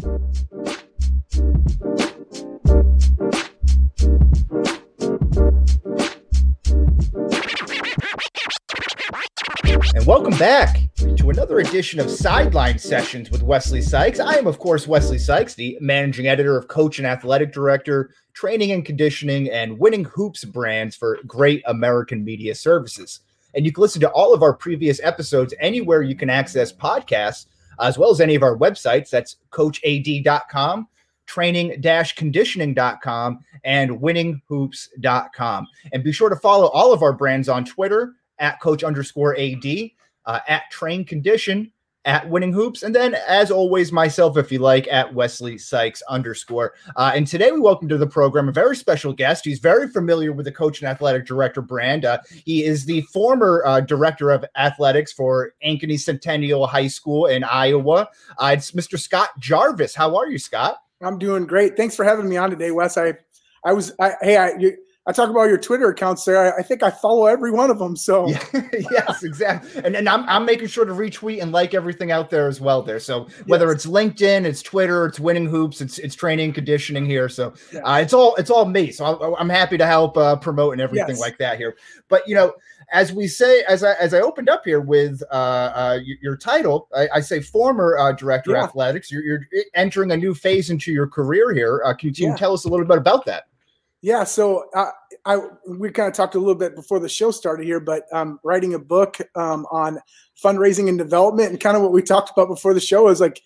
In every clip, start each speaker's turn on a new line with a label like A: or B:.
A: And welcome back to another edition of Sideline Sessions with Wesley Sykes. I am, of course, Wesley Sykes, the managing editor of Coach and Athletic Director, Training and Conditioning, and Winning Hoops brands for Great American Media Services. And you can listen to all of our previous episodes anywhere you can access podcasts, as well as any of our websites. That's coachad.com, training-conditioning.com, and winninghoops.com. And be sure to follow all of our brands on Twitter, at coach_AD, at train condition, at winning hoops. And then as always, myself, if you like, at Wesley Sykes _. And today we welcome to the program a very special guest. He's very familiar with the Coach and Athletic Director brand. He is the former director of athletics for Ankeny Centennial High School in Iowa. It's Mr. Scott Jarvis. How are you, Scott?
B: I'm doing great. Thanks for having me on today, Wes. I talk about your Twitter accounts there. I think I follow every one of them. So
A: yes, exactly. And I'm making sure to retweet and like everything out there as well there. So whether it's LinkedIn, it's Twitter, it's Winning Hoops, it's Training and Conditioning here. So it's all me. So I'm happy to help promote and everything like that here. But, you know, as we say, as I opened up here with your title, I say former director of athletics. You're entering a new phase into your career here. Can you tell us a little bit about that?
B: Yeah, so we kind of talked a little bit before the show started here, but I'm writing a book on fundraising and development, and kind of what we talked about before the show is like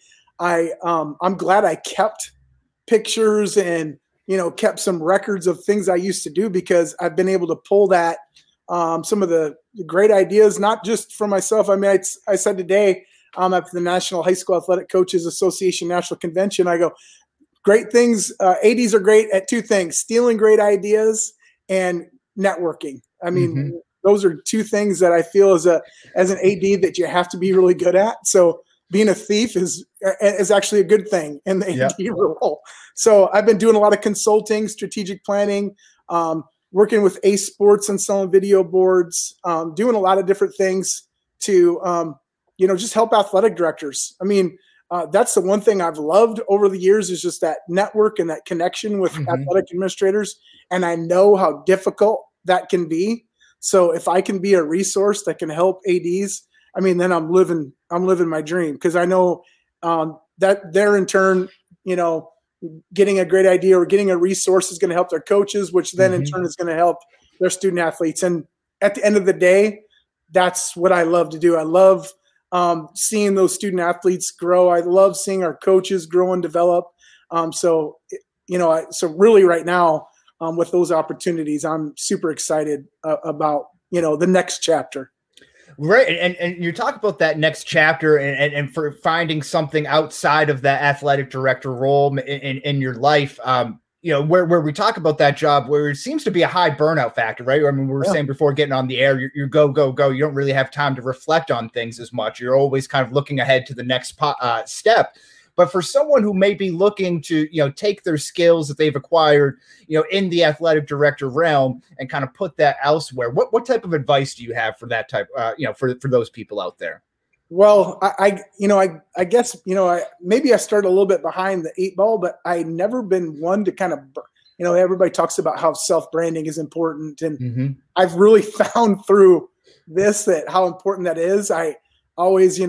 B: I'm glad I kept pictures and kept some records of things I used to do, because I've been able to pull that some of the great ideas, not just for myself. I mean, I said today at the National High School Athletic Coaches Association National Convention, I go, great things. ADs are great at two things: stealing great ideas and networking. I mean, those are two things that I feel as an AD that you have to be really good at. So being a thief is actually a good thing in the AD role. So I've been doing a lot of consulting, strategic planning, working with Ace Sports and selling video boards, doing a lot of different things to, just help athletic directors. I mean, that's the one thing I've loved over the years, is just that network and that connection with athletic administrators. And I know how difficult that can be. So if I can be a resource that can help ADs, I mean, then I'm living my dream, because I know that they're in turn, getting a great idea or getting a resource is going to help their coaches, which then in turn is going to help their student athletes. And at the end of the day, that's what I love to do. I love seeing those student athletes grow. I love seeing our coaches grow and develop. So really right now with those opportunities, I'm super excited about, the next chapter.
A: Right. And you talk about that next chapter and for finding something outside of that athletic director role in your life. Where we talk about that job, where it seems to be a high burnout factor, right? I mean, we were saying before getting on the air, you go. You don't really have time to reflect on things as much. You're always kind of looking ahead to the next step. But for someone who may be looking to, take their skills that they've acquired, in the athletic director realm and kind of put that elsewhere, what type of advice do you have for that type, for those people out there?
B: Well, I guess, maybe I started a little bit behind the eight ball, but I never been one to kind of, everybody talks about how self-branding is important. And I've really found through this that how important that is. I always,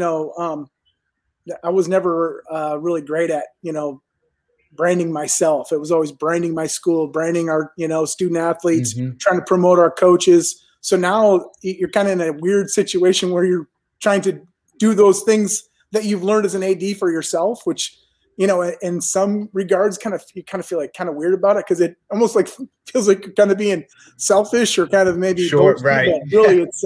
B: I was never really great at, branding myself. It was always branding my school, branding our, student athletes, trying to promote our coaches. So now you're kind of in a weird situation where you're trying to do those things that you've learned as an AD for yourself, which, in some regards, you kind of feel like kind of weird about it, because it almost like feels like you're kind of being selfish or kind of maybe
A: right.
B: Really, it's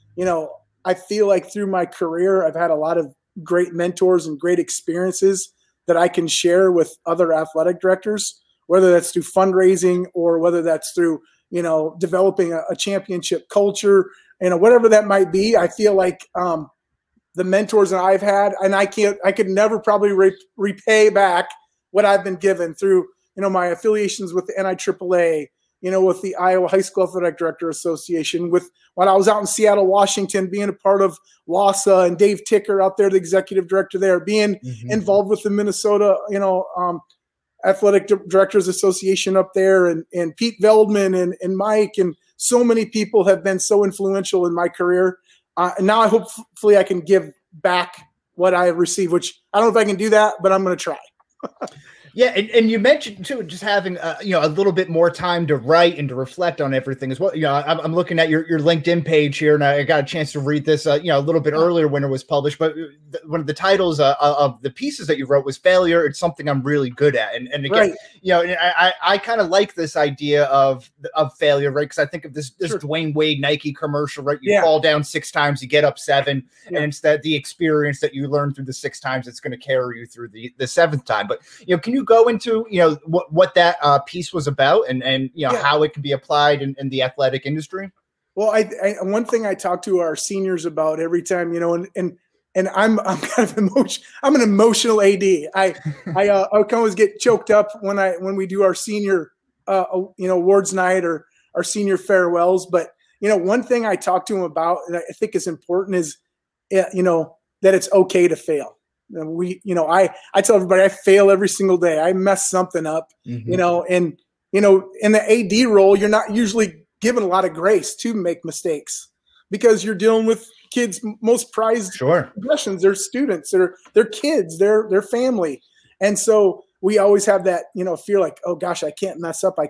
B: I feel like through my career, I've had a lot of great mentors and great experiences that I can share with other athletic directors, whether that's through fundraising or whether that's through developing a championship culture, whatever that might be. I feel like the mentors that I've had, and I could never probably repay back what I've been given through, my affiliations with the NIAAA, with the Iowa High School Athletic Director Association, with when I was out in Seattle, Washington, being a part of WASA and Dave Ticker out there, the executive director there, being involved with the Minnesota, Athletic Directors Association up there, and Pete Veldman and Mike, and so many people have been so influential in my career. And now hopefully I can give back what I have received, which I don't know if I can do that, but I'm going to try.
A: Yeah, and you mentioned too, just having a little bit more time to write and to reflect on everything as well. I'm looking at your LinkedIn page here, and I got a chance to read this, a little bit earlier when it was published. But one of the titles of the pieces that you wrote was "Failure. It's something I'm really good at." And again, right. I kind of like this idea of failure, right? Because I think of this Dwayne Wade Nike commercial, right? You fall down 6 times, you get up 7, and it's the experience that you learn through the 6 times that's going to carry you through the 7th time. But can you go into what that piece was about and how it can be applied in the athletic industry?
B: Well, I one thing I talk to our seniors about every time, and I'm kind of I'm an emotional AD. I can always get choked up when we do our senior awards night or our senior farewells. But one thing I talk to them about, and I think is important, is that it's okay to fail. I tell everybody I fail every single day. I mess something up, and in the AD role, you're not usually given a lot of grace to make mistakes because you're dealing with kids' most prized possessions. They're students, they're kids, they're family. And so we always have that, fear like, oh gosh, I can't mess up,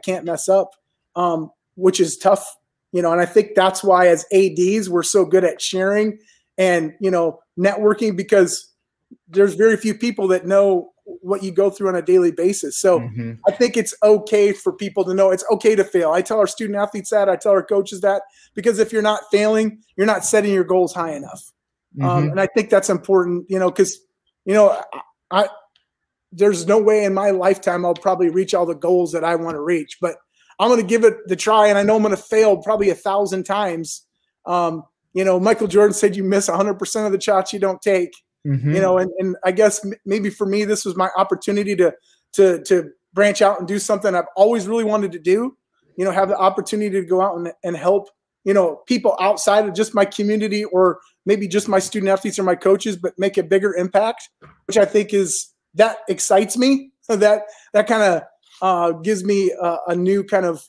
B: which is tough, and I think that's why as ADs, we're so good at sharing and, networking, because there's very few people that know what you go through on a daily basis. So I think it's okay for people to know it's okay to fail. I tell our student athletes that, I tell our coaches that, because if you're not failing, you're not setting your goals high enough. And I think that's important, because, there's no way in my lifetime I'll probably reach all the goals that I want to reach, but I'm going to give it the try. And I know I'm going to fail probably 1,000 times. Michael Jordan said, you miss 100% of the shots you don't take. And I guess maybe for me, this was my opportunity to branch out and do something I've always really wanted to do, have the opportunity to go out and help, people outside of just my community or maybe just my student athletes or my coaches, but make a bigger impact, which I think that excites me. That kind of gives me a new kind of,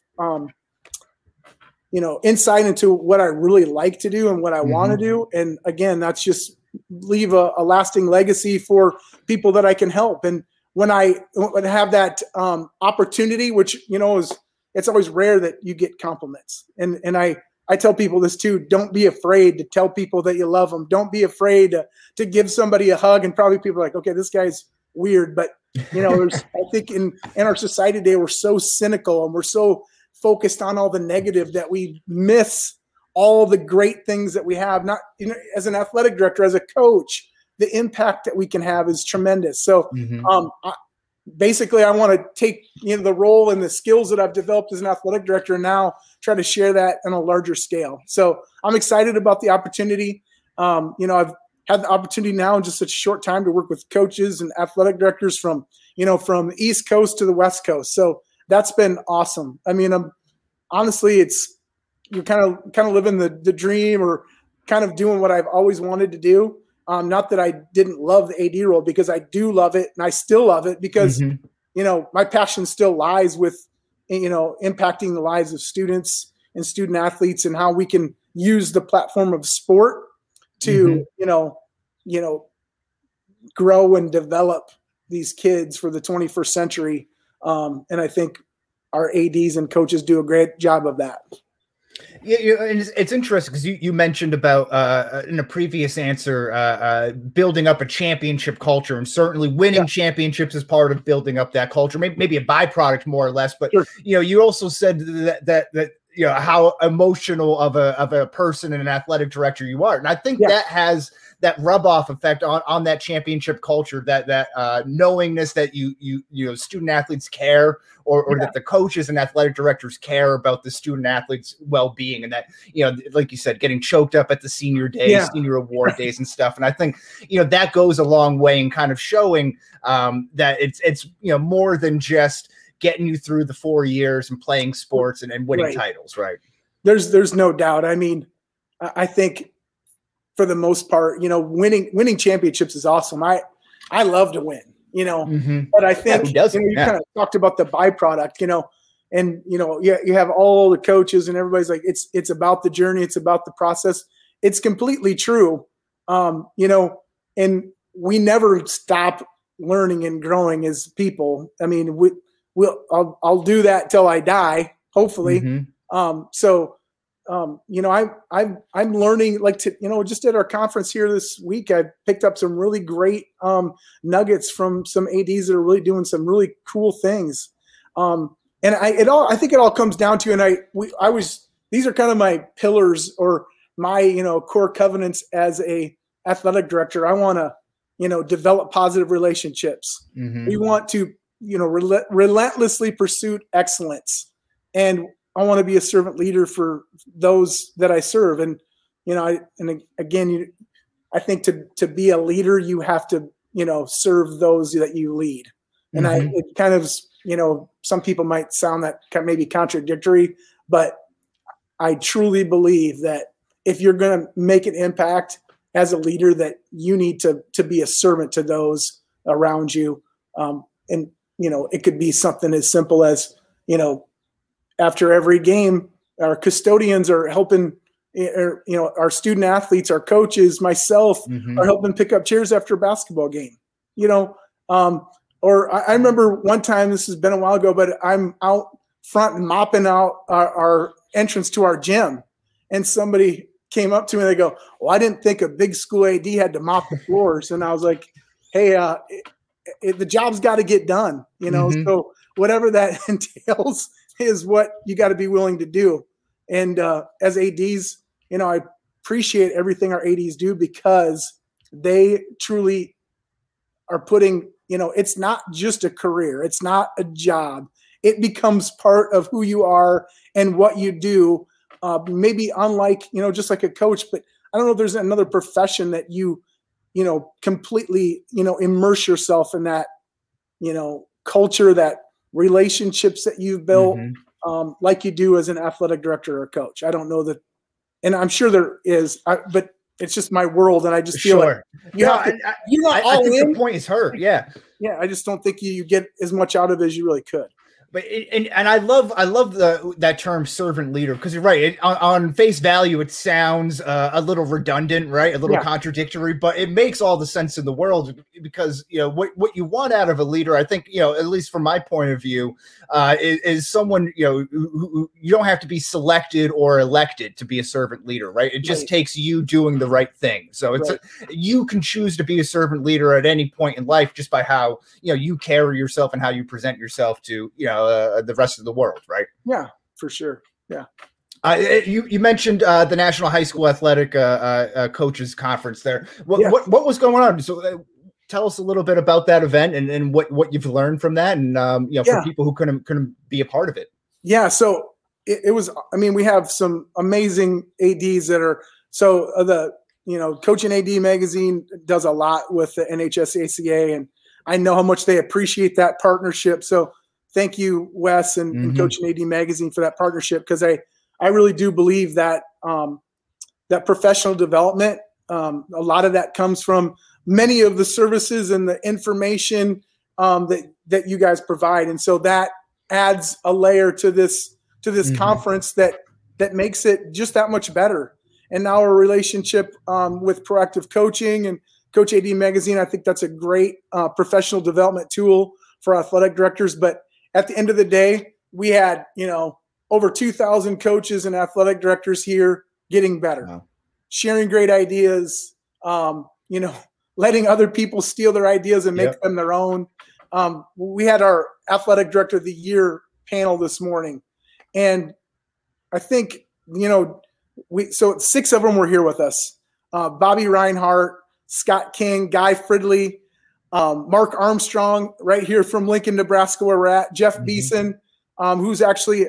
B: insight into what I really like to do and what I want to do. And again, that's just leave a lasting legacy for people that I can help. And when I have that opportunity, which, it's always rare that you get compliments. And I tell people this too, don't be afraid to tell people that you love them. Don't be afraid to give somebody a hug. And probably people are like, okay, this guy's weird. But, I think in our society today, we're so cynical and we're so focused on all the negative that we miss all the great things that we have. Not, as an athletic director, as a coach, the impact that we can have is tremendous. So basically I want to take the role and the skills that I've developed as an athletic director and now try to share that on a larger scale. So I'm excited about the opportunity. I've had the opportunity now in just such a short time to work with coaches and athletic directors from the East Coast to the West Coast. So that's been awesome. I mean, honestly, you're kind of living the dream, or kind of doing what I've always wanted to do. Not that I didn't love the AD role, because I do love it, and I still love it because, my passion still lies with, impacting the lives of students and student athletes, and how we can use the platform of sport to, grow and develop these kids for the 21st century. And I think our ADs and coaches do a great job of that.
A: Yeah, and it's interesting because you mentioned about in a previous answer building up a championship culture, and certainly winning championships is part of building up that culture. Maybe a byproduct more or less, but you also said that how emotional of a person and an athletic director you are, and I think that has that rub off effect on that championship culture, that knowingness that you student athletes care, or that the coaches and athletic directors care about the student athletes' well-being, and that, like you said, getting choked up at the senior days, senior award days and stuff. And I think, that goes a long way in kind of showing that it's more than just getting you through the 4 years and playing sports and winning titles, right?
B: There's no doubt. I mean, I think for the most part, winning championships is awesome. I love to win, but I think you kind of talked about the byproduct, and you have all the coaches and everybody's like, it's about the journey, it's about the process. It's completely true, and we never stop learning and growing as people. I mean, I'll do that till I die, hopefully. I'm learning, just at our conference here this week, I picked up some really great nuggets from some ADs that are really doing some really cool things. And I think it all comes down to, these are kind of my pillars or my, core covenants as a athletic director. I want to, develop positive relationships. We want to, relentlessly pursue excellence. And I want to be a servant leader for those that I serve. And, I think to be a leader, you have to, serve those that you lead. And it kind of, some people might sound that maybe contradictory, but I truly believe that if you're going to make an impact as a leader, that you need to be a servant to those around you. And, it could be something as simple as, after every game, our custodians are helping, our student athletes, our coaches, myself are helping pick up chairs after a basketball game, or I remember one time, this has been a while ago, but I'm out front and mopping out our entrance to our gym. And somebody came up to me and they go, well, I didn't think a big school AD had to mop the floors. And I was like, hey, the job's got to get done, so whatever that entails is what you got to be willing to do. And as ADs, I appreciate everything our ADs do, because they truly are putting, it's not just a career. It's not a job. It becomes part of who you are and what you do. Maybe unlike, just like a coach, but I don't know if there's another profession that you completely, immerse yourself in that, culture, that relationships that you've built, like you do as an athletic director or coach. I don't know that, and I'm sure there is, but it's just my world, and I just feel like
A: I think the point is heard. Yeah.
B: I just don't think you get as much out of it as you really could.
A: But I love that term servant leader, because you're right. On face value, it sounds a little redundant, right? A little contradictory, but it makes all the sense in the world, because what you want out of a leader, I think, at least from my point of view, is someone who you don't have to be selected or elected to be a servant leader, right? It just takes you doing the right thing. So it's you can choose to be a servant leader at any point in life just by how you carry yourself and how you present yourself to the rest of the world, right?
B: Yeah, for sure. Yeah.
A: You mentioned the National High School Athletic Coaches Conference there. What was going on? So tell us a little bit about that event and what you've learned from that, and for people who couldn't be a part of it. Yeah.
B: So it was. I mean, we have some amazing ADs that are Coaching AD magazine does a lot with the NHSACA, and I know how much they appreciate that partnership. So thank you, Wes, and Coaching AD magazine for that partnership, because I really do believe that that professional development, a lot of that comes from many of the services and the information that you guys provide, and so that adds a layer to this conference that makes it just that much better. And now our relationship with Proactive Coaching and Coach AD magazine, I think that's a great professional development tool for athletic directors. But at the end of the day, we had, over 2,000 coaches and athletic directors here getting better, sharing great ideas, letting other people steal their ideas and make them their own. We had our Athletic Director of the Year panel this morning, and I think, so 6 of them were here with us. Bobby Reinhart, Scott King, Guy Fridley, Mark Armstrong, right here from Lincoln, Nebraska, where we're at, Jeff Beeson, who's actually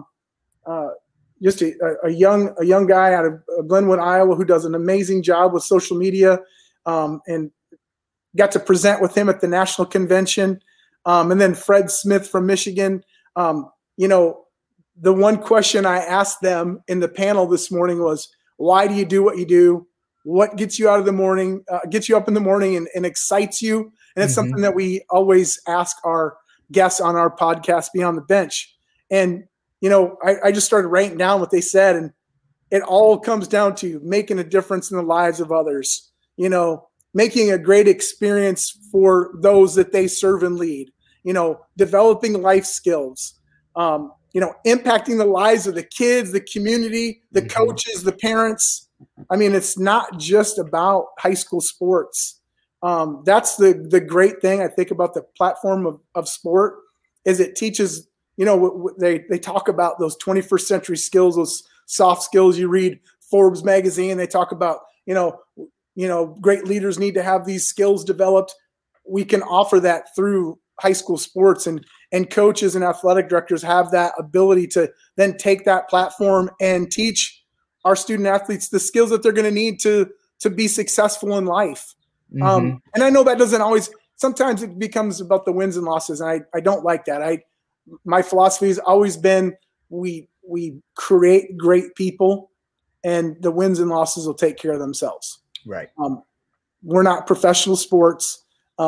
B: just a young guy out of Glenwood, Iowa, who does an amazing job with social media, and got to present with him at the national convention. And then Fred Smith from Michigan. You know, the one question I asked them in the panel this morning was, why do you do what you do? What gets you out of the morning, gets you up in the morning and excites you? And it's something that we always ask our guests on our podcast, Beyond the Bench. And, you know, I just started writing down what they said, and it all comes down to making a difference in the lives of others, you know, making a great experience for those that they serve and lead, you know, developing life skills, you know, impacting the lives of the kids, the community, the coaches, the parents. I mean, it's not just about high school sports. That's the great thing I think about the platform of sport is it teaches, you know, they talk about those 21st century skills, those soft skills. You read Forbes magazine, they talk about, you know, great leaders need to have these skills developed. We can offer that through high school sports, and coaches and athletic directors have that ability to then take that platform and teach our student athletes the skills that they're going to need to be successful in life. And I know that doesn't always, sometimes it becomes about the wins and losses. And I don't like that. My philosophy has always been, we create great people and the wins and losses will take care of themselves.
A: Right.
B: We're not professional sports.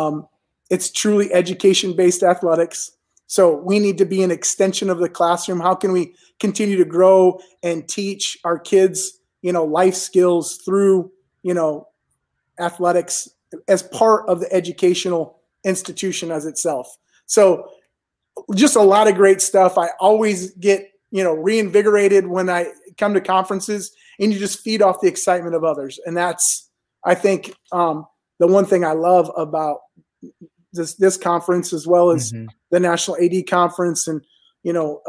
B: It's truly education-based athletics. So we need to be an extension of the classroom. How can we continue to grow and teach our kids, you know, life skills through, you know, athletics as part of the educational institution as itself? So just a lot of great stuff. I always get, you know, reinvigorated when I come to conferences, and you just feed off the excitement of others. And that's, I think, the one thing I love about this conference, as well as the National AD Conference, and, you know,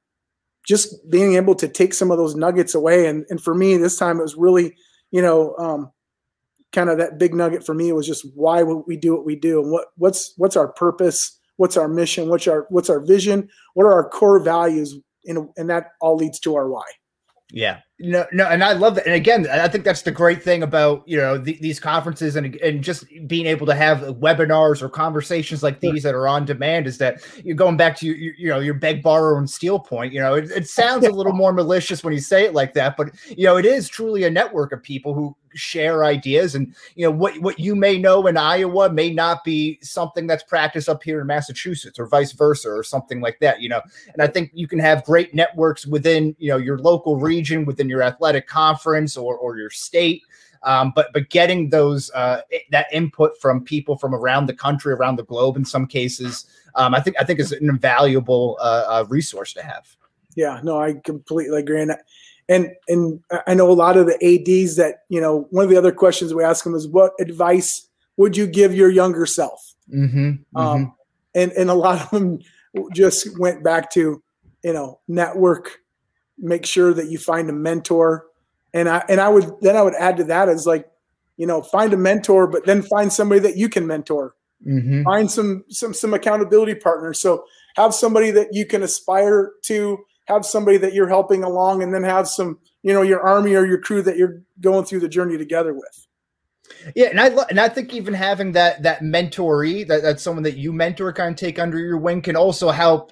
B: just being able to take some of those nuggets away. And for me, this time it was really, you know, kind of that big nugget for me was just why we do what we do, and what's our purpose, what's our mission, what's our vision, what are our core values, and that all leads to our why.
A: Yeah, no, and I love that. And again, I think that's the great thing about, you know, these conferences and just being able to have webinars or conversations like these that are on demand is that you're going back to your beg, borrow, and steal point. You know, it sounds a little more malicious when you say it like that, but you know, it is truly a network of people who share ideas, and you know what you may know in Iowa may not be something that's practiced up here in Massachusetts, or vice versa, or something like that, you know. And I think you can have great networks within, you know, your local region, within your athletic conference or your state, but getting those that input from people from around the country, around the globe in some cases, I think is an invaluable resource to have.
B: Yeah, no, I completely agree. And I know a lot of the ADs that, you know, one of the other questions we ask them is, what advice would you give your younger self? And a lot of them just went back to, you know, network, make sure that you find a mentor. And I would add to that as, like, you know, find a mentor, but then find somebody that you can mentor. Find some accountability partners. So have somebody that you can aspire to, have somebody that you're helping along, and then have some, you know, your army or your crew that you're going through the journey together with.
A: Yeah, and I think even having that mentoree, that's someone that you mentor, kind of take under your wing, can also help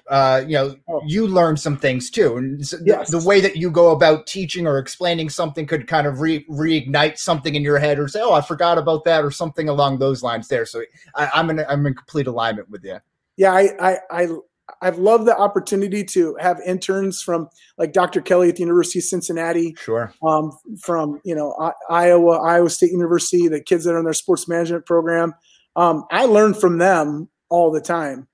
A: you learn some things too. And so the way that you go about teaching or explaining something could kind of reignite something in your head, or say, oh, I forgot about that, or something along those lines there. So I'm in complete alignment with you.
B: Yeah, I've loved the opportunity to have interns from, like, Dr. Kelly at the University of Cincinnati.
A: Sure.
B: From, you know, Iowa State University, the kids that are in their sports management program. I learn from them all the time.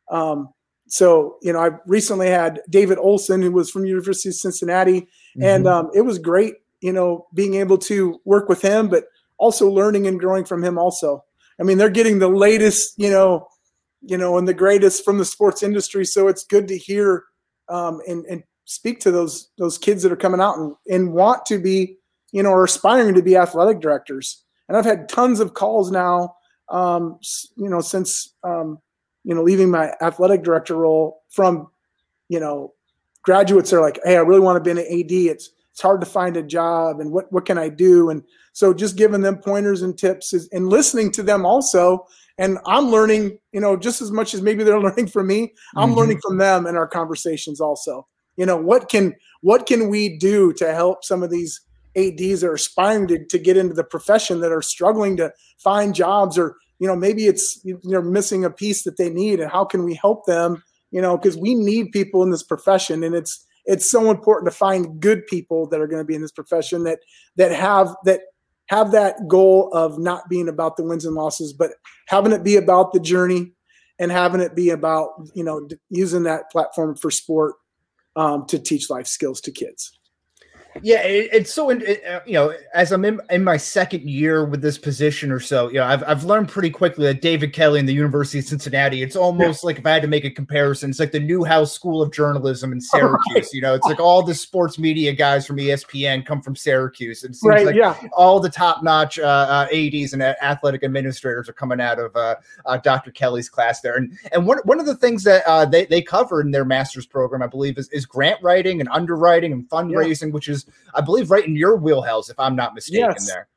B: So, you know, I recently had David Olson, who was from University of Cincinnati, and it was great, you know, being able to work with him, but also learning and growing from him also. I mean, they're getting the latest, you know, and the greatest from the sports industry. So it's good to hear and speak to those kids that are coming out and want to be, you know, or aspiring to be athletic directors. And I've had tons of calls now, you know, since, you know, leaving my athletic director role, from, you know, graduates that are like, hey, I really want to be an AD. it's hard to find a job, and what can I do? And so just giving them pointers and tips and listening to them also. And I'm learning, just as much as maybe they're learning from me, I'm learning from them in our conversations also. What can we do to help some of these ADs that are aspiring to get into the profession, that are struggling to find jobs, or, maybe it's, missing a piece that they need, and how can we help them? Because we need people in this profession, and it's so important to find good people that are going to be in this profession that have that goal of not being about the wins and losses, but having it be about the journey, and having it be about, using that platform for sport to teach life skills to kids.
A: Yeah, it's so, as I'm in my second year with this position or so, I've learned pretty quickly that David Kelly in the University of Cincinnati, it's almost like, if I had to make a comparison, it's like the Newhouse School of Journalism in Syracuse. Right. It's like all the sports media guys from ESPN come from Syracuse. It seems all the top-notch ADs and athletic administrators are coming out of Dr. Kelly's class there. And one of the things that they cover in their master's program, I believe, is grant writing and underwriting and fundraising, which is, I believe, right in your wheelhouse, if I'm not mistaken.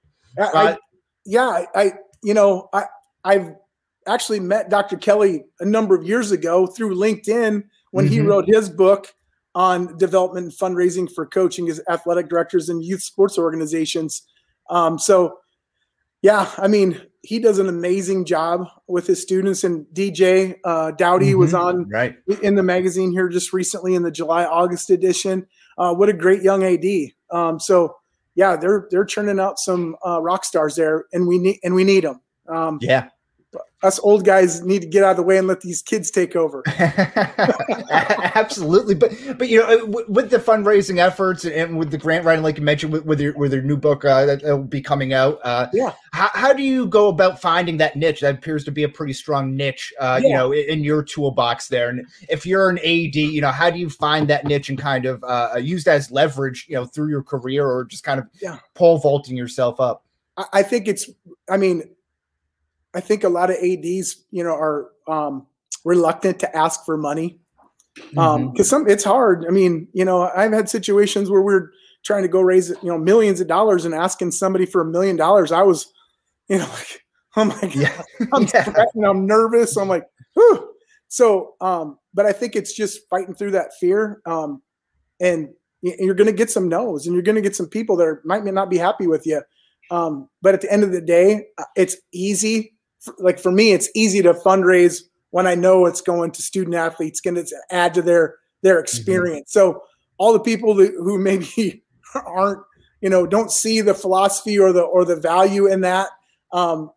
B: Yes. I've actually met Dr. Kelly a number of years ago through LinkedIn when he wrote his book on development and fundraising for coaching as athletic directors and youth sports organizations. He does an amazing job with his students. And DJ Dowdy was on in the magazine here just recently in the July-August edition. What a great young AD. They're churning out some rock stars there, and we need them. Us old guys need to get out of the way and let these kids take over.
A: Absolutely. But with the fundraising efforts and with the grant writing, like you mentioned, with your new book that will be coming out, how do you go about finding that niche? That appears to be a pretty strong niche, in your toolbox there. And if you're an AD, how do you find that niche and kind of use that as leverage, through your career, or just kind of pole vaulting yourself up?
B: I think I think a lot of ADs, are reluctant to ask for money because it's hard. I've had situations where we're trying to go raise, millions of dollars, and asking somebody for $1 million. I was, like, oh my God, I'm sweating, I'm nervous. I'm like, whew. So, but I think it's just fighting through that fear. And you're going to get some no's, and you're going to get some people that might not be happy with you. But at the end of the day, it's easy. Like for me, it's easy to fundraise when I know it's going to student athletes, going to add to their experience. So all the people who maybe aren't, don't see the philosophy or the value in that, I'm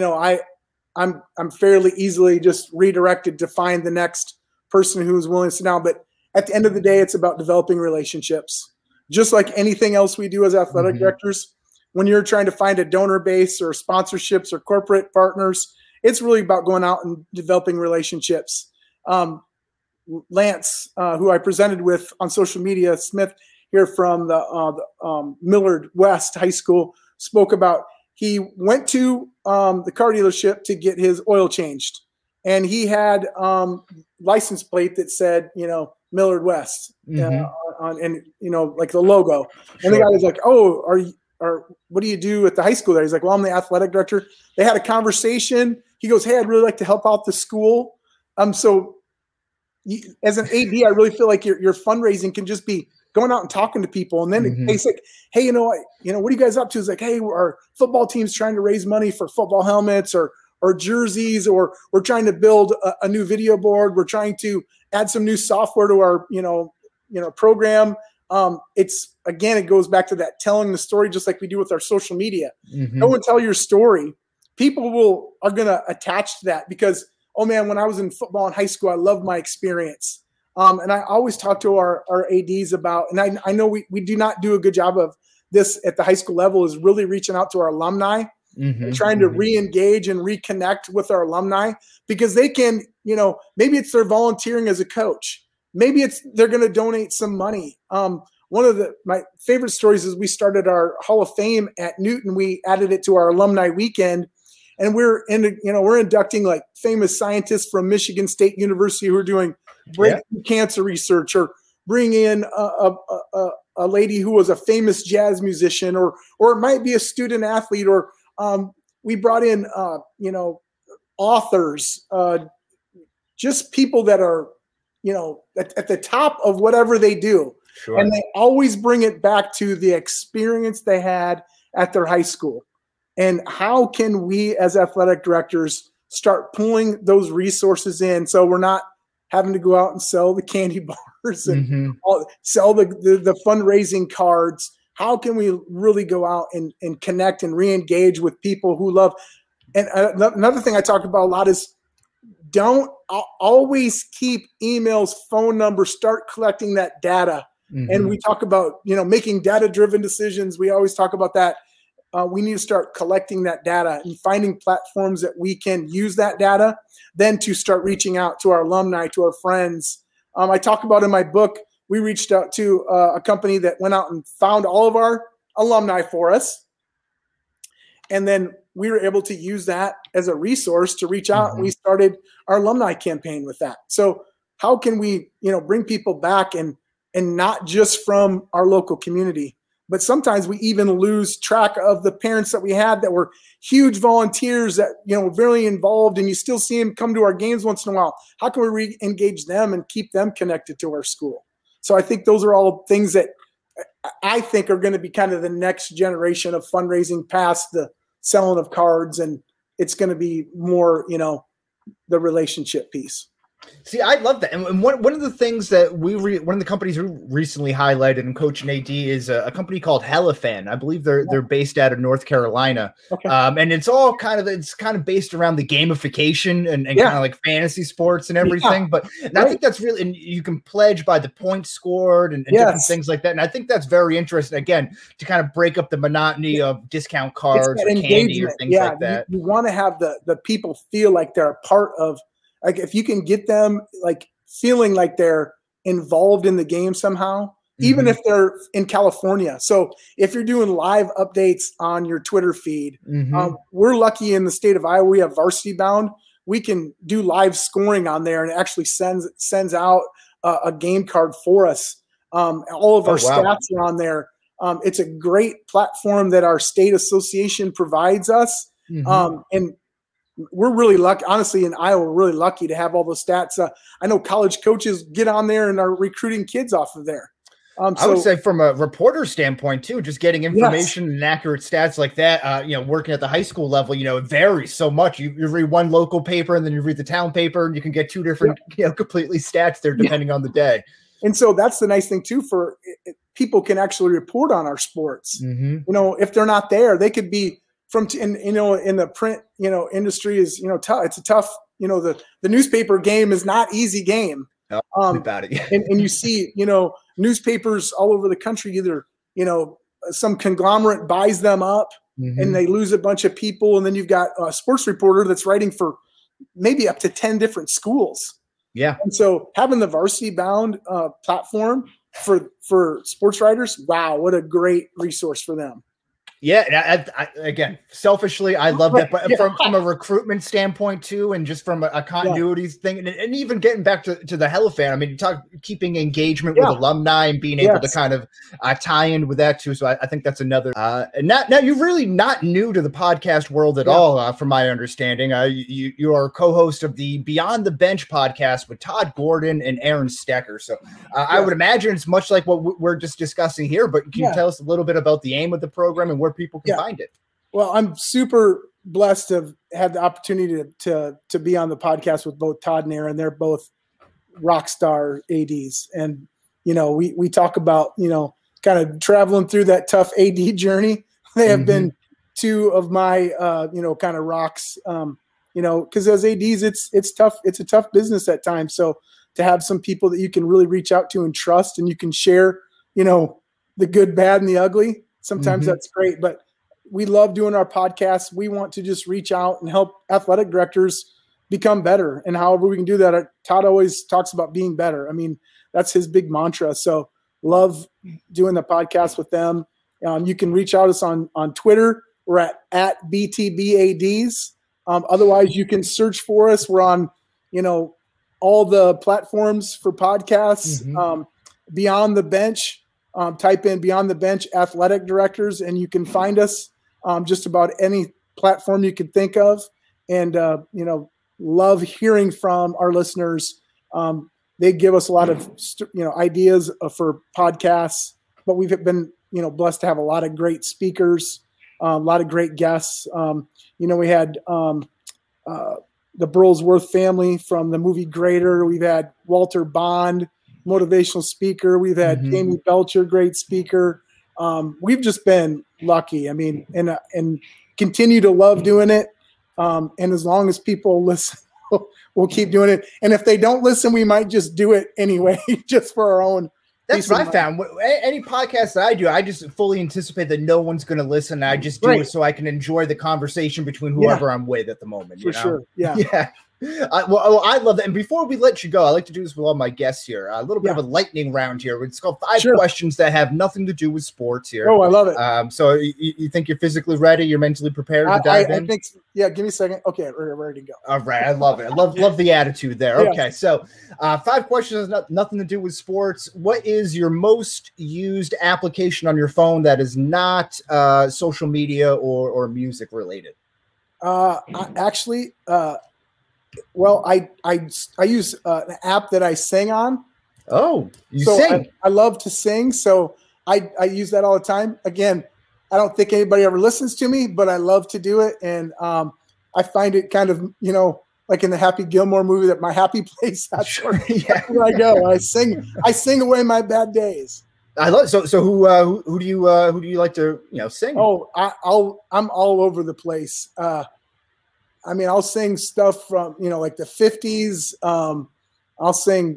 B: fairly easily just redirected to find the next person who's willing to sit down. But at the end of the day, it's about developing relationships, just like anything else we do as athletic directors. When you're trying to find a donor base or sponsorships or corporate partners, it's really about going out and developing relationships. Lance, who I presented with on social media, Smith here from the Millard West High School, spoke about he went to the car dealership to get his oil changed. And he had license plate that said, Millard West on, and, like the logo. And the guy was like, oh, or what do you do at the high school there? He's like, well, I'm the athletic director. They had a conversation. He goes, hey, I'd really like to help out the school. So as an AD, I really feel like your fundraising can just be going out and talking to people. And then it's like, hey, what are you guys up to? It's like, hey, our football team's trying to raise money for football helmets or jerseys, or we're trying to build a new video board. We're trying to add some new software to our, program. It goes back to that telling the story, just like we do with our social media. Go and tell your story. People are going to attach to that because, oh man, when I was in football in high school, I loved my experience. And I always talk to our ADs about, and I know we do not do a good job of this at the high school level, is really reaching out to our alumni and trying to re-engage and reconnect with our alumni, because they can, maybe it's they're volunteering as a coach. Maybe they're going to donate some money. One of my favorite stories is we started our Hall of Fame at Newton. We added it to our alumni weekend, and we're inducting like famous scientists from Michigan State University who are doing breakthrough cancer research, or bring in a lady who was a famous jazz musician, or it might be a student athlete, or we brought in, authors, just people that are, at the top of whatever they do.
A: Sure.
B: And they always bring it back to the experience they had at their high school. And how can we as athletic directors start pulling those resources in so we're not having to go out and sell the candy bars and sell the fundraising cards? How can we really go out and connect and re-engage with people who love? And another thing I talk about a lot is don't always keep emails, phone numbers, start collecting that data. And we talk about, making data-driven decisions. We always talk about that. We need to start collecting that data and finding platforms that we can use that data, then to start reaching out to our alumni, to our friends. I talk about in my book, we reached out to a company that went out and found all of our alumni for us. And then we were able to use that as a resource to reach out. And we started our alumni campaign with that. So how can we, bring people back and not just from our local community, but sometimes we even lose track of the parents that we had that were huge volunteers that, were very involved, and you still see them come to our games once in a while. How can we re-engage them and keep them connected to our school? So I think those are all things that I think are going to be kind of the next generation of fundraising past the selling of cards. And it's going to be more, the relationship piece.
A: See, I love that. And one of the things that one of the companies we recently highlighted in Coach and AD is a company called Helifan. I believe they're based out of North Carolina. Okay. And it's kind of based around the gamification and kind of like fantasy sports and everything. Yeah. But I think that's really, and you can pledge by the points scored and different things like that. And I think that's very interesting, again, to kind of break up the monotony of discount cards or candy or things like that.
B: You want to have the people feel like they're a part of. Like if you can get them like feeling like they're involved in the game somehow, even if they're in California. So if you're doing live updates on your Twitter feed, we're lucky in the state of Iowa. We have Varsity Bound. We can do live scoring on there, and it actually sends out a game card for us. All of our stats are on there. It's a great platform that our state association provides us. And we're really lucky, honestly, in Iowa, we're really lucky to have all those stats. I know college coaches get on there and are recruiting kids off of there.
A: I would say from a reporter standpoint too, just getting information and accurate stats like that, working at the high school level, it varies so much. You read one local paper and then you read the town paper, and you can get two different, completely stats there depending on the day.
B: And so that's the nice thing too, for people can actually report on our sports. If they're not there, they could be in the print, industry is, tough. It's a tough, the newspaper game is not easy game.
A: About it.
B: and you see, newspapers all over the country, either, some conglomerate buys them up and they lose a bunch of people. And then you've got a sports reporter that's writing for maybe up to 10 different schools.
A: Yeah.
B: And so having the Varsity Bound platform for sports writers, wow, what a great resource for them.
A: Yeah, I again, selfishly, I love that, but from a recruitment standpoint too, and just from a continuity thing, and even getting back to the Helifan, I mean, you talk keeping engagement with alumni and being able to kind of tie in with that too. So I think that's another. And now you're really not new to the podcast world at all, from my understanding. You are co-host of the Beyond the Bench podcast with Todd Gordon and Aaron Stecker. So I would imagine it's much like what we're just discussing here. But can you tell us a little bit about the aim of the program and where people can find it?
B: Well, I'm super blessed to have had the opportunity to be on the podcast with both Todd and Aaron. They're both rock star ADs. And, we talk about, kind of traveling through that tough AD journey. They have been two of my, kind of rocks, because as ADs, it's tough. It's a tough business at times. So to have some people that you can really reach out to and trust, and you can share, the good, bad, and the ugly. Sometimes that's great, but we love doing our podcasts. We want to just reach out and help athletic directors become better. And however we can do that, Todd always talks about being better. I mean, that's his big mantra. So love doing the podcast with them. You can reach out to us on Twitter. We're at BTBADs. Otherwise, you can search for us. We're on, all the platforms for podcasts. Beyond the Bench type in Beyond the Bench Athletic Directors, and you can find us just about any platform you can think of. And, love hearing from our listeners. They give us a lot of, ideas for podcasts, but we've been, blessed to have a lot of great speakers, a lot of great guests. We had the Burlsworth family from the movie Greater. We've had Walter Bond, motivational speaker. We've had Jamie Belcher, great speaker. We've just been lucky. I mean, and continue to love doing it. And as long as people listen, we'll keep doing it. And if they don't listen, we might just do it anyway, just for our own.
A: That's what I found. Any podcast that I do, I just fully anticipate that no one's going to listen. I just do it so I can enjoy the conversation between whoever I'm with at the moment.
B: For sure. Yeah.
A: Yeah. I love that. And before we let you go, I like to do this with all my guests here. A little bit of a lightning round here. It's called 5 questions that have nothing to do with sports here.
B: Oh, I love it.
A: So you think you're physically ready? You're mentally prepared to dive in?
B: I think, give me a second. Okay, we're ready to go.
A: All right. I love it. I love the attitude there. Okay. So 5 questions, nothing to do with sports. What is your most used application on your phone that is not social media or music related? I use an app that I sing on. Oh, you sing?
B: I love to sing, so I use that all the time. Again, I don't think anybody ever listens to me, but I love to do it, and I find it kind of, like in the Happy Gilmore movie, that my happy place. That's where I go. I sing away my bad days.
A: I love it. So who do you like to sing?
B: Oh, I'm all over the place. I'll sing stuff from, like the 50s. I'll sing,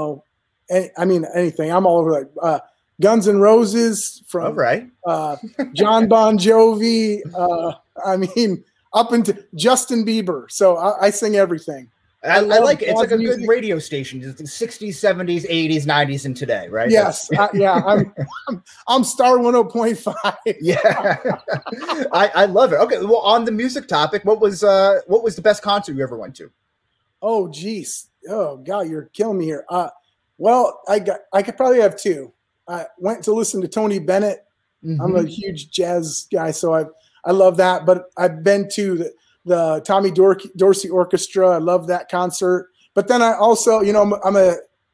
B: anything. I'm all over like Guns N' Roses from John Bon Jovi. Up into Justin Bieber. So I sing everything.
A: I like it. It's like a good radio station. It's the 60s, 70s, 80s, 90s, and today, right?
B: Yes. I'm Star 100.5.
A: Yeah. I love it. Okay. Well, on the music topic, what was the best concert you ever went to?
B: Oh, geez. Oh, God, you're killing me here. I could probably have 2. I went to listen to Tony Bennett. I'm a huge jazz guy, so I love that. But I've been to the Tommy Dorsey Orchestra. I love that concert. But then I also, I'm a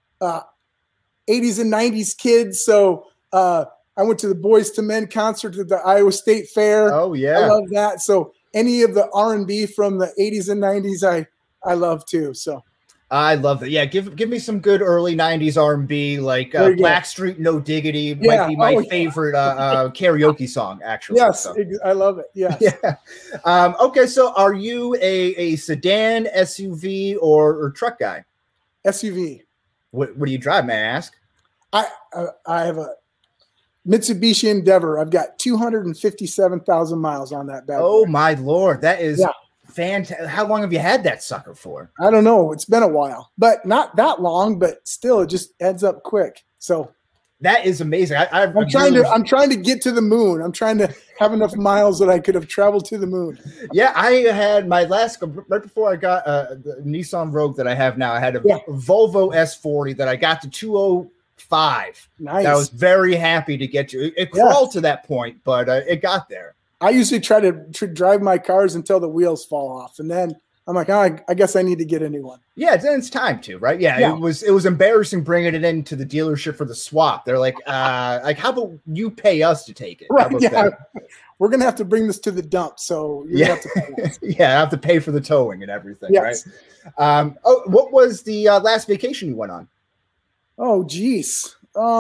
B: 80s and 90s kid. So I went to the Boys to Men concert at the Iowa State Fair.
A: Oh, yeah.
B: I love that. So any of the R&B from the 80s and 90s, I love too. So
A: I love that. Yeah, give me some good early 90s R&B, like Blackstreet No Diggity might be my favorite karaoke song, actually.
B: Yes,
A: so.
B: I love it. Yes.
A: Yeah. Okay, so are you a sedan, SUV, or truck guy?
B: SUV.
A: What do you drive, may I ask?
B: I have a Mitsubishi Endeavor. I've got 257,000 miles on that bad boy.
A: Oh, my Lord. That is... fantastic. How long have you had that sucker for?
B: I don't know. It's been a while, but not that long, but still it just adds up quick. So
A: that is amazing. I'm
B: trying to get to the moon. I'm trying to have enough miles that I could have traveled to the moon.
A: Yeah. I had my last, right before I got the Nissan Rogue that I have now, I had a Volvo S40 that I got to 205.
B: Nice.
A: I was very happy to get to. It crawled to that point, but it got there.
B: I usually try to drive my cars until the wheels fall off, and then I'm like, oh, I guess I need to get a new one.
A: Yeah, then it's time to, right? Yeah, it was embarrassing bringing it into the dealership for the swap. They're like how about you pay us to take it?
B: Right? Yeah, we're gonna have to bring this to the dump, so you have to pay us.
A: I have to pay for the towing and everything, right? What was the last vacation you went on?
B: Oh, geez.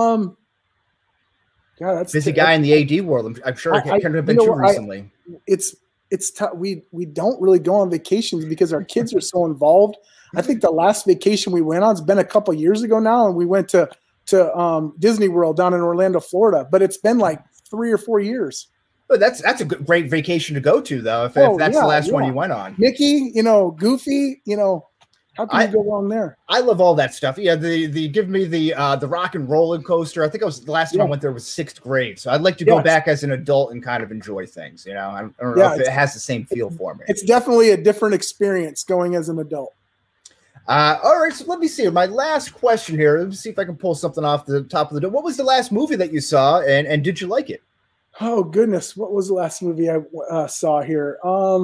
B: God, that's
A: busy guy in the AD world. I'm sure it couldn't have been too recently.
B: It's tough. We don't really go on vacations because our kids are so involved. I think the last vacation we went on has been a couple years ago now, and we went to Disney World down in Orlando, Florida. But it's been like 3 or 4 years.
A: But that's a great vacation to go to, though. If that's the last one you went on,
B: Mickey, Goofy, how can you go wrong there?
A: I love all that stuff. Yeah, the give me the rock and roller coaster. I think the last time I went there was 6th grade. So I'd like to go back as an adult and kind of enjoy things. I don't know if it has the same feel for me.
B: It's definitely a different experience going as an adult.
A: All right, so let me see. My last question here. Let me see if I can pull something off the top of the dome. What was the last movie that you saw, and did you like it?
B: Oh goodness, what was the last movie I saw here?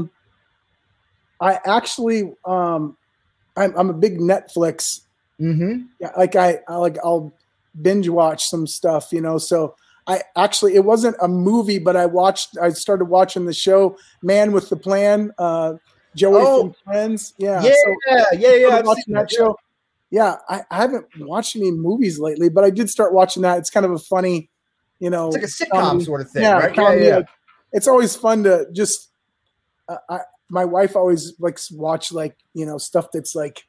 B: I actually, I'm a big Netflix.
A: Mm-hmm.
B: Yeah, like I'll binge watch some stuff, So it wasn't a movie, but I started watching the show Man with the Plan. Joey from Friends. Yeah.
A: I've
B: watching
A: seen
B: that show. Yeah. I haven't watched any movies lately, but I did start watching that. It's kind of a funny,
A: it's like a sitcom
B: comedy.
A: sort of thing,
B: Yeah,
A: right?
B: Comedy.
A: Yeah.
B: Like, it's always fun to just, my wife always likes to watch stuff that's like,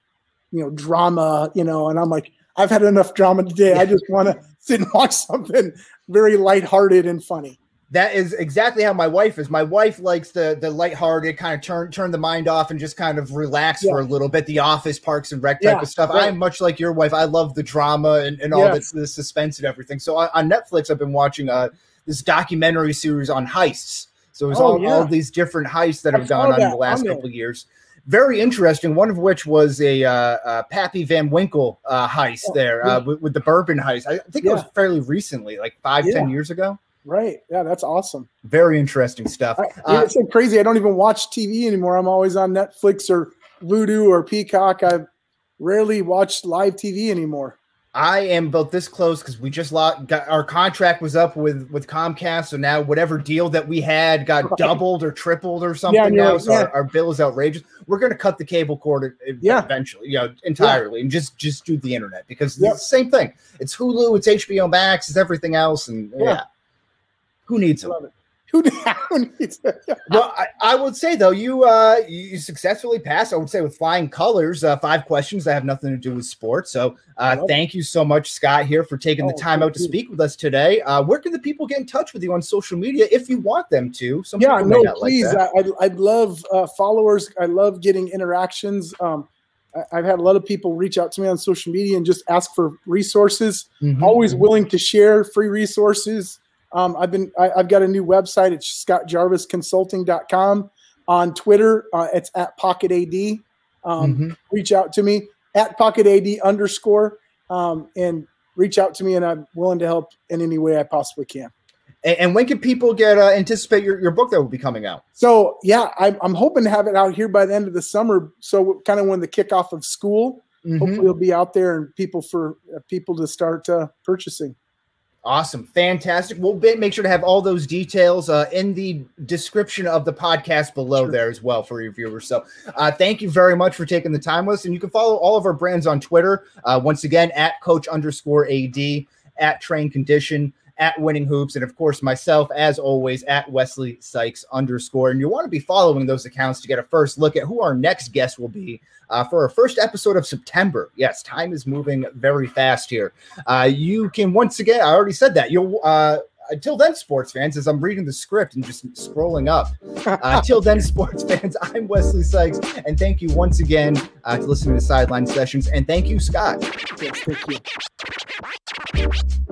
B: drama, and I'm like, I've had enough drama today. Yeah. I just want to sit and watch something very lighthearted and funny.
A: That is exactly how my wife is. My wife likes the lighthearted kind of turn the mind off and just kind of relax for a little bit. The Office, Parks and Rec type of stuff. Right. I'm much like your wife. I love the drama and all the suspense and everything. So on Netflix, I've been watching this documentary series on heists. So there's all these different heists that have gone on in the last couple of years. Very interesting. One of which was a Pappy Van Winkle heist with the bourbon heist. I think it was fairly recently, like 5-10 years ago.
B: Right. Yeah, that's awesome.
A: Very interesting stuff.
B: It's so crazy. I don't even watch TV anymore. I'm always on Netflix or Vudu or Peacock. I rarely watch live TV anymore.
A: I am about this close because we just got our contract was up with Comcast. So now whatever deal that we had got doubled or tripled or something now. So our bill is outrageous. We're going to cut the cable cord eventually, entirely and just do the internet because it's the same thing. It's Hulu, it's HBO Max, it's everything else. And who needs them?
B: Who needs it?
A: Well, I would say though, you successfully passed. I would say with flying colors, 5 questions that have nothing to do with sports. So thank you so much, Scott, here for taking the time out to speak with us today. Where can the people get in touch with you on social media if you want them to?
B: Please. I'd love followers. I love getting interactions. I've had a lot of people reach out to me on social media and just ask for resources. Always willing to share free resources. I've got a new website. It's scottjarvisconsulting.com. On Twitter, it's at PocketAD. Reach out to me at PocketAD_, and reach out to me, and I'm willing to help in any way I possibly can.
A: And when can people get anticipate your book that will be coming out?
B: So I'm hoping to have it out here by the end of the summer. So kind of when the kickoff of school, hopefully it'll be out there and people to start purchasing.
A: Awesome. Fantastic. We'll make sure to have all those details in the description of the podcast below there as well for your viewers. So thank you very much for taking the time with us. And you can follow all of our brands on Twitter. Once again, at Coach_AD, at Train Condition, at Winning Hoops, and of course myself, as always, at Wesley Sykes_. And you want to be following those accounts to get a first look at who our next guest will be for our first episode of September. Yes, time is moving very fast here. You can, once again, I already said that, you'll until then, sports fans, as I'm reading the script and just scrolling up. Till then, sports fans, I'm Wesley Sykes, and thank you once again to listening to Sideline Sessions, and thank you, Scott.
B: Yes, thank you.